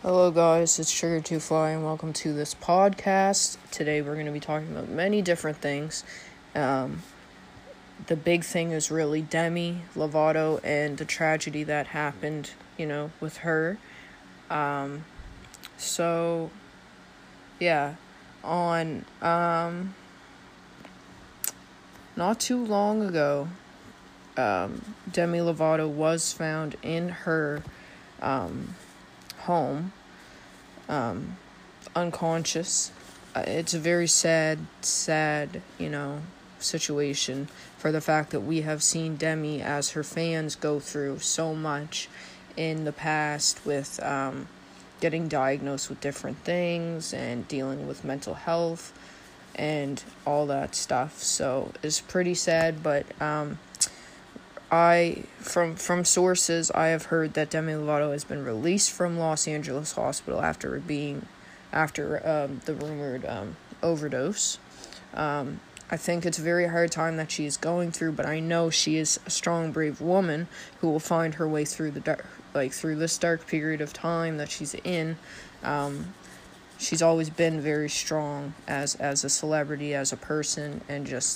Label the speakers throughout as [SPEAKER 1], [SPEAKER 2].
[SPEAKER 1] Hello guys, it's Sugar2Fly and welcome to this podcast. Today we're going to be talking about many different things. The big thing is really Demi Lovato and the tragedy that happened, with her. Not too long ago, Demi Lovato was found in her home, unconscious. It's a very sad, situation for the fact that we have seen Demi as her fans go through so much in the past with getting diagnosed with different things and dealing with mental health and all that stuff. So it's pretty sad, but from sources, I have heard that Demi Lovato has been released from Los Angeles hospital after the rumored overdose. I think it's a very hard time that she is going through, but I know she is a strong, brave woman who will find her way through through this dark period of time that she's in. She's always been very strong as a celebrity, as a person, and just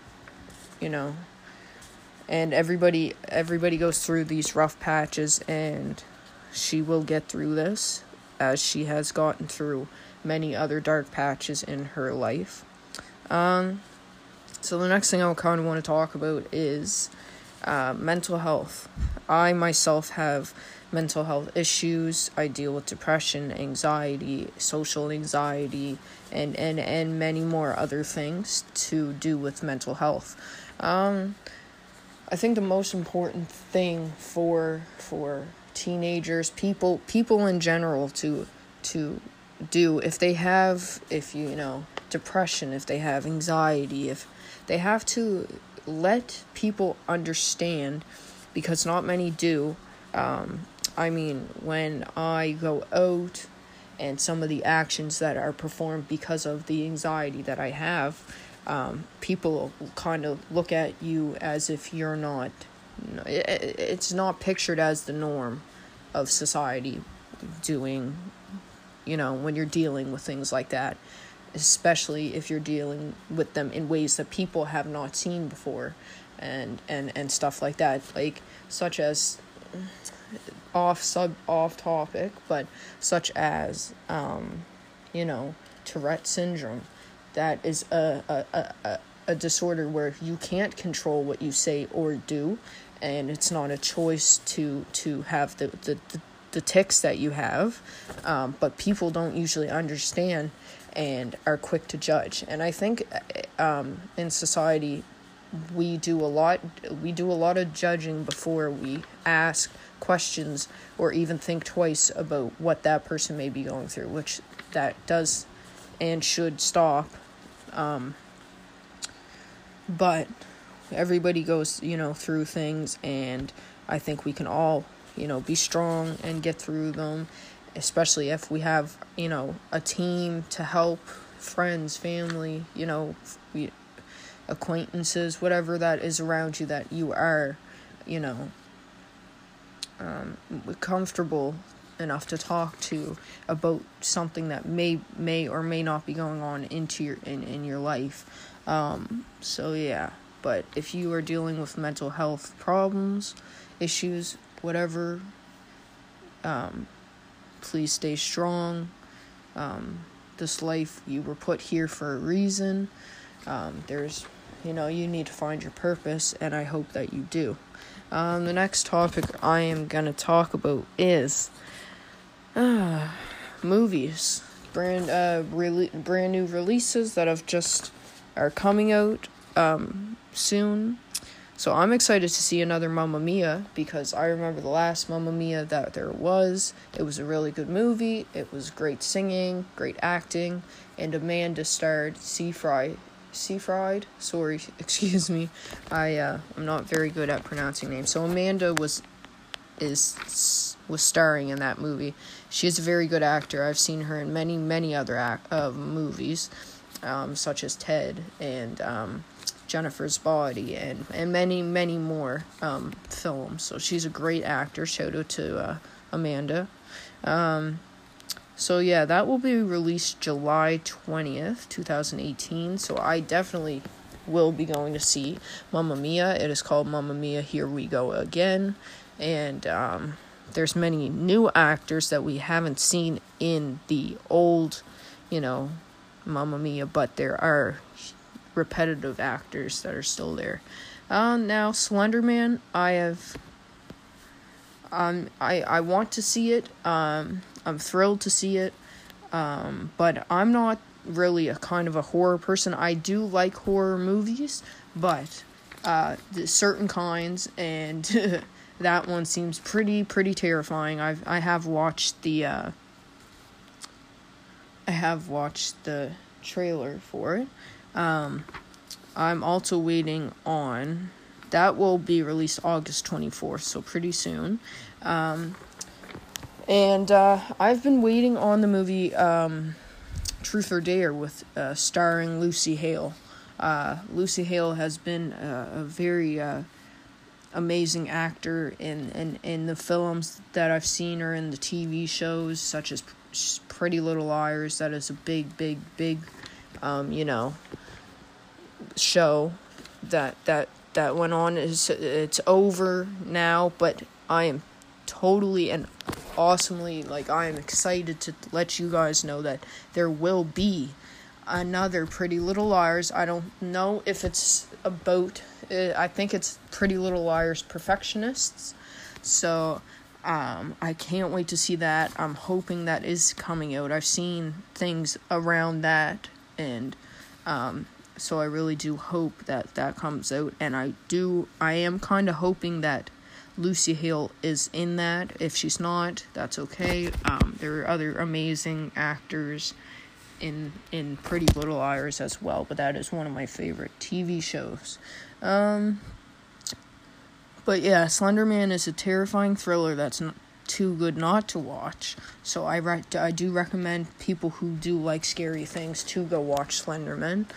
[SPEAKER 1] and everybody goes through these rough patches, and she will get through this, as she has gotten through many other dark patches in her life. So the next thing I kind of want to talk about is mental health. I myself have mental health issues. I deal with depression, anxiety, social anxiety, and many more other things to do with mental health. I think the most important thing for teenagers, people in general to do, if they have depression, if they have anxiety, if they have to let people understand, because not many do. When I go out and some of the actions that are performed because of the anxiety that I have, people kind of look at you as if you're not, it's not pictured as the norm of society doing, when you're dealing with things like that, especially if you're dealing with them in ways that people have not seen before, and stuff like that, such as off topic, but such as Tourette syndrome. That is a disorder where you can't control what you say or do, and it's not a choice to have the tics that you have, but people don't usually understand and are quick to judge. And I think in society we do a lot of judging before we ask questions or even think twice about what that person may be going through, which that does and should stop. But everybody goes, through things, and I think we can all, be strong and get through them, especially if we have, a team to help, friends, family, acquaintances, whatever that is around you that you are, comfortable enough to talk to about something that may or may not be going on in your life. But if you are dealing with mental health problems, issues, whatever, please stay strong. This life, you were put here for a reason. You need to find your purpose, and I hope that you do. The next topic I am going to talk about is movies. Brand new releases that are coming out soon. So I'm excited to see another Mamma Mia, because I remember the last Mamma Mia that there was. It was a really good movie. It was great singing, great acting, and Amanda starred Seyfried. Sorry, excuse me. I'm not very good at pronouncing names. So Amanda was starring in that movie. She is a very good actor. I've seen her in many other movies, such as Ted and Jennifer's Body and many more films. So she's a great actor. Shout out to Amanda. So yeah, that will be released July 20th, 2018. So I definitely will be going to see Mamma Mia. It is called Mamma Mia, Here We Go Again. And there's many new actors that we haven't seen in the old, Mamma Mia, but there are repetitive actors that are still there. Now, Slender Man, I want to see it. I'm thrilled to see it. But I'm not really a kind of a horror person. I do like horror movies, but certain kinds, and that one seems pretty terrifying. I have watched the trailer for it. I'm also waiting on, that will be released August 24th, so pretty soon. And I've been waiting on the movie Truth or Dare with starring Lucy Hale. Lucy Hale has been a very amazing actor in the films that I've seen her in, the TV shows such as Pretty Little Liars. That is a big show that went on. It's over now, but I am totally and awesomely, I am excited to let you guys know that there will be another Pretty Little Liars. I don't know if it's about, I think it's Pretty Little Liars Perfectionists. So I can't wait to see that. I'm hoping that is coming out. I've seen things around that, and so I really do hope that comes out. And I am kind of hoping that Lucy Hale is in that. If she's not, that's okay. There are other amazing actors in Pretty Little Liars as well, but that is one of my favorite TV shows. But yeah, Slender Man is a terrifying thriller that's not too good not to watch. So I do recommend people who do like scary things to go watch Slender Man.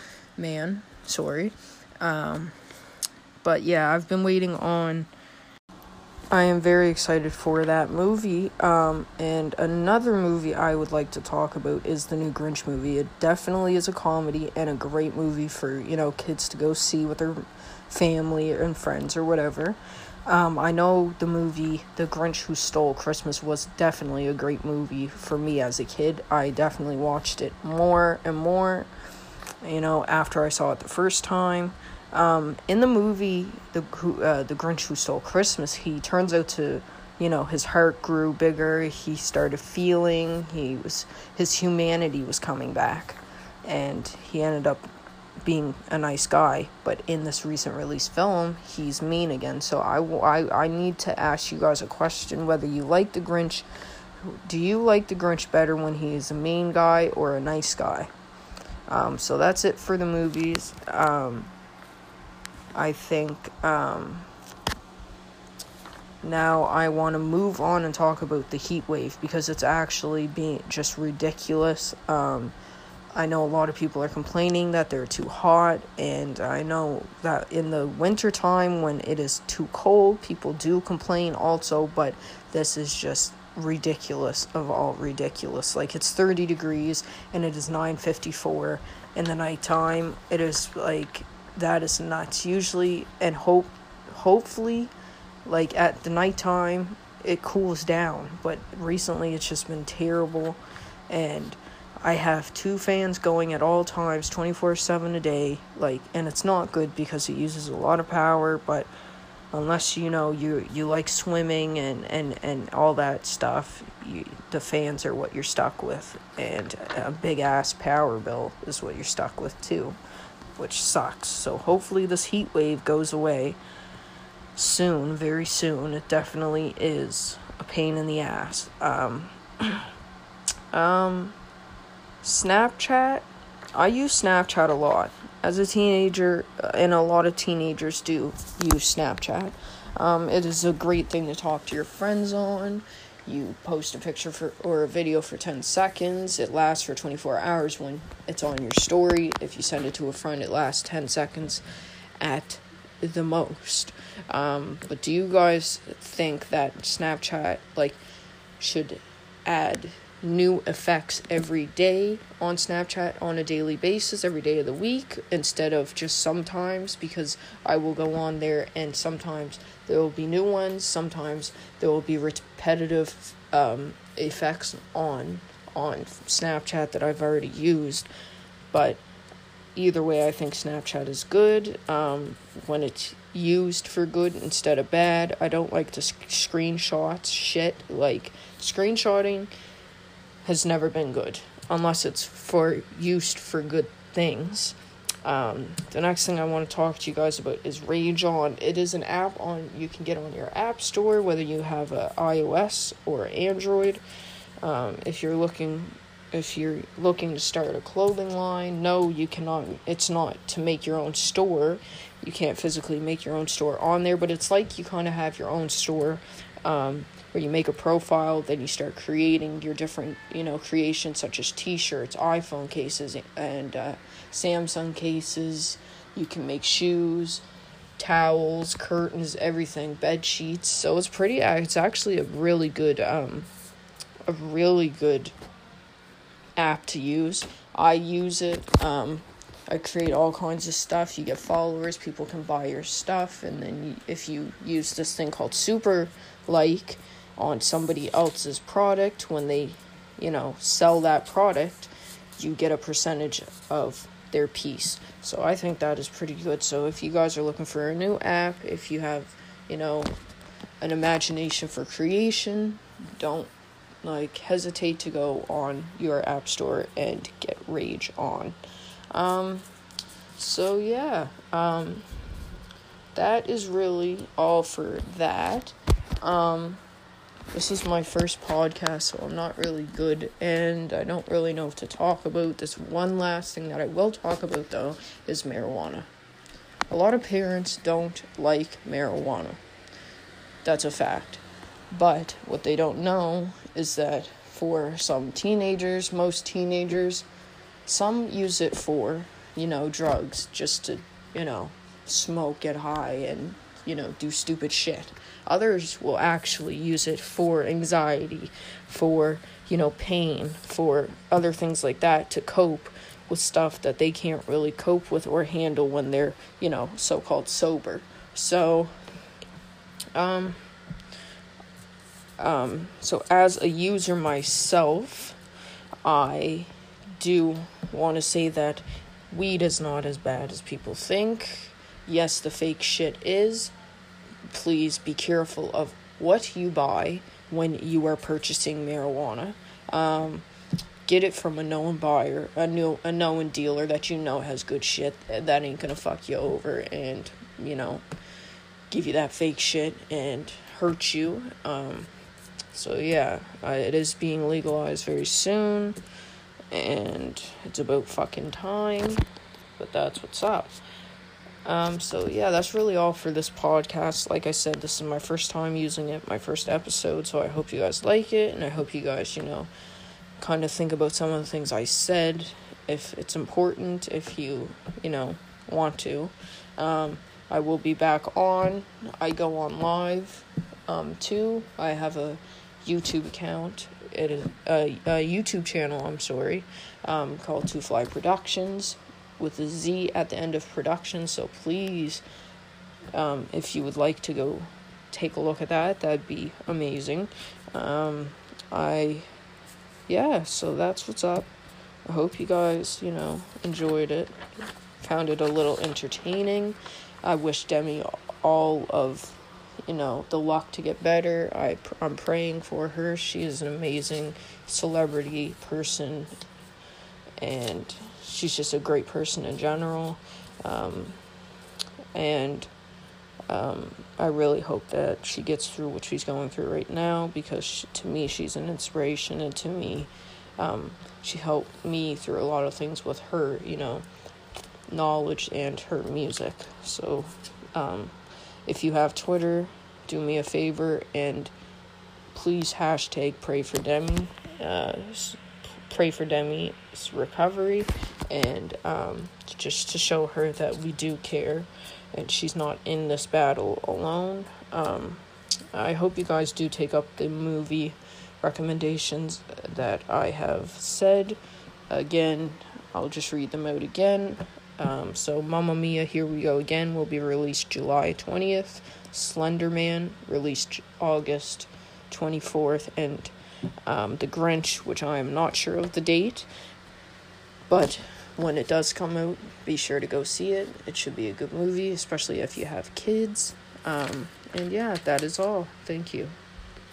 [SPEAKER 1] But yeah, I've been waiting on. I am very excited for that movie. And another movie I would like to talk about is the new Grinch movie. It definitely is a comedy and a great movie for, kids to go see with their family and friends or whatever. I know the movie The Grinch Who Stole Christmas was definitely a great movie for me as a kid. I definitely watched it more and more, after I saw it the first time. In the movie, the Grinch Who Stole Christmas, he turns out to, his heart grew bigger. He started feeling. His humanity was coming back, and he ended up being a nice guy. But in this recent release film, he's mean again. So I need to ask you guys a question: whether you like the Grinch, do you like the Grinch better when he is a mean guy or a nice guy? So that's it for the movies. I think now I want to move on and talk about the heat wave, because it's actually being just ridiculous. I know a lot of people are complaining that they're too hot, and I know that in the winter time when it is too cold, people do complain also, but this is just ridiculous of all ridiculous. It's 30 degrees and it is 9:54 in the nighttime. It is that is nuts. Usually, and hopefully, at the nighttime, it cools down. But recently, it's just been terrible. And I have 2 fans going at all times, 24/7 a day. And it's not good because it uses a lot of power. But unless, you like swimming and all that stuff, the fans are what you're stuck with. And a big-ass power bill is what you're stuck with, too, which sucks. So hopefully this heat wave goes away soon, very soon. It definitely is a pain in the ass. Snapchat. I use Snapchat a lot as a teenager, and a lot of teenagers do use Snapchat. It is a great thing to talk to your friends on. You post a picture or a video for 10 seconds. It lasts for 24 hours when it's on your story. If you send it to a friend, it lasts 10 seconds at the most. But do you guys think that Snapchat, should add new effects every day on Snapchat on a daily basis, every day of the week, instead of just sometimes, because I will go on there and sometimes there will be new ones, sometimes there will be repetitive effects on Snapchat that I've already used. But either way, I think Snapchat is good when it's used for good instead of bad. I don't like to screenshot shit. Like, screenshotting has never been good unless it's used for good things. The next thing I want to talk to you guys about is Rage On. It is an app you can get on your app store, whether you have a iOS or Android. If you're looking to start a clothing line, no, you cannot. It's not to make your own store. You can't physically make your own store on there, but it's like you kind of have your own store, where you make a profile, then you start creating your different, creations, such as t-shirts, iPhone cases, and Samsung cases. You can make shoes, towels, curtains, everything, bed sheets. So it's actually a really good app to use. I use it. I create all kinds of stuff. You get followers, people can buy your stuff, and then if you use this thing called Super Like on somebody else's product, when they, sell that product, you get a percentage of their piece. So I think that is pretty good. So if you guys are looking for a new app, if you have, an imagination for creation, don't hesitate to go on your app store and get Rage On. So yeah, that is really all for that. This is my first podcast, so I'm not really good, and I don't really know what to talk about. This one last thing that I will talk about, though, is marijuana. A lot of parents don't like marijuana. That's a fact. But what they don't know is that for some teenagers, most teenagers, some use it for, drugs, just to, smoke, get high, and, do stupid shit. Others will actually use it for anxiety, for, pain, for other things like that, to cope with stuff that they can't really cope with or handle when they're, so-called sober. So, so as a user myself, I do want to say that weed is not as bad as people think. Yes, the fake shit is. Please be careful of what you buy when you are purchasing marijuana. Get it from a known buyer, a known dealer that has good shit that ain't gonna fuck you over and, give you that fake shit and hurt you. So yeah, it is being legalized very soon, and it's about fucking time, but that's what's up. So yeah, that's really all for this podcast. Like I said, this is my first time using it, my first episode, so I hope you guys like it, and I hope you guys, kind of think about some of the things I said, if it's important, if you, want to. I will be back on. I go on live, too. I have a YouTube account. It is a YouTube channel, called Two Fly Productions, with a Z at the end of production. So please, if you would like to go take a look at that'd be amazing. So that's what's up. I hope you guys, enjoyed it, found it a little entertaining. I wish Demi all of, the luck to get better. I'm praying for her. She is an amazing celebrity person, and she's just a great person in general. I really hope that she gets through what she's going through right now, because to me, she's an inspiration, and to me, she helped me through a lot of things with her, knowledge and her music. So, if you have Twitter, do me a favor and please hashtag pray for Demi. Pray for Demi's recovery, and just to show her that we do care and she's not in this battle alone. I hope you guys do take up the movie recommendations that I have said. Again, I'll just read them out again. So Mamma Mia, Here We Go Again will be released July 20th. Slender Man, released August 24th. And The Grinch, which I am not sure of the date. But when it does come out, be sure to go see it. It should be a good movie, especially if you have kids. And yeah, that is all. Thank you.